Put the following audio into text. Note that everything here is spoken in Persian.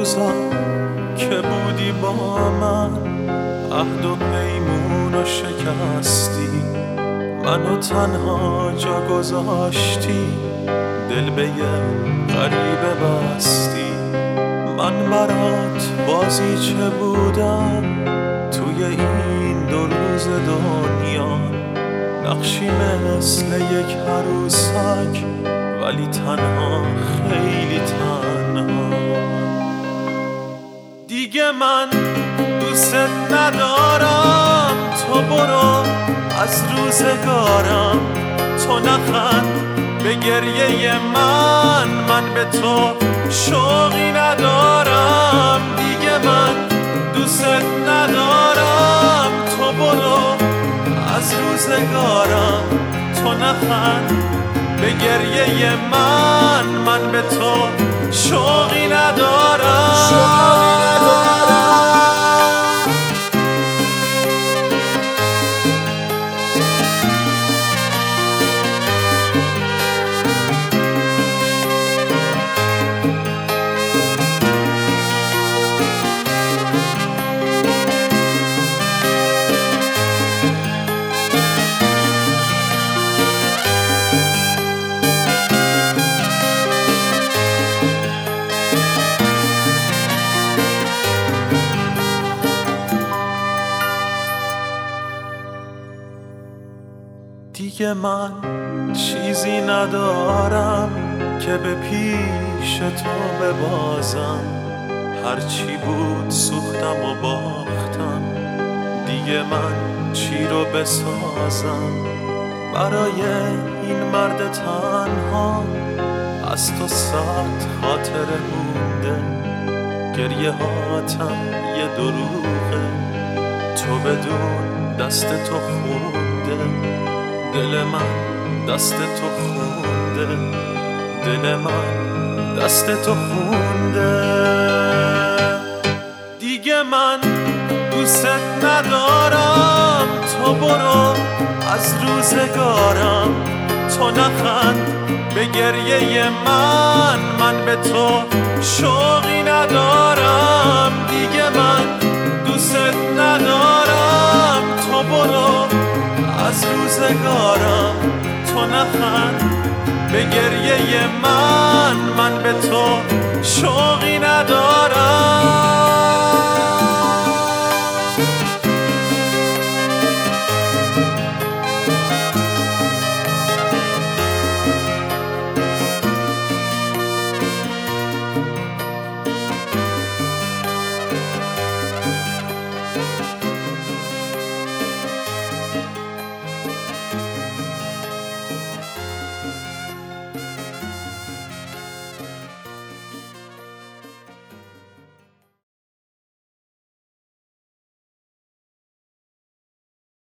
روزا که بودی با من، عهد و پیمونو شکستی، منو تنها جا گذاشتی، دل به یه غریبه بستی. من برات بازیچه بودم توی این 2 روز دنیا، نقشی مثل یک عروسک ولی تنها، خیلی تنها. دیگه من دوست ندارم، تو برو از روزگارم، تو نخند به گریه من به تو شوقی ندارم. دیگه من دوست ندارم، تو برو از روزگارم، تو نخند به گریه من به تو شوقی ندارم. دیگه من چیزی ندارم که به پیش تو ببازم، هرچی بود سوختم و باختم، دیگه من چی رو بسازم برای این مرد تنها. از تو سخت خاطره مونده، گریه هاتم یه دروغه، تو بدون دست تو خونده، دل من دست تو خونده، دل من دست تو خونده. دیگه من دوست ندارم، تو برو از روزگارم، تو نخند به گریه من به تو شوقی ندارم. دیگه من دوست ندارم، تو برو از روزگارم، تو نخند به گریه من به تو شوقی ندارم.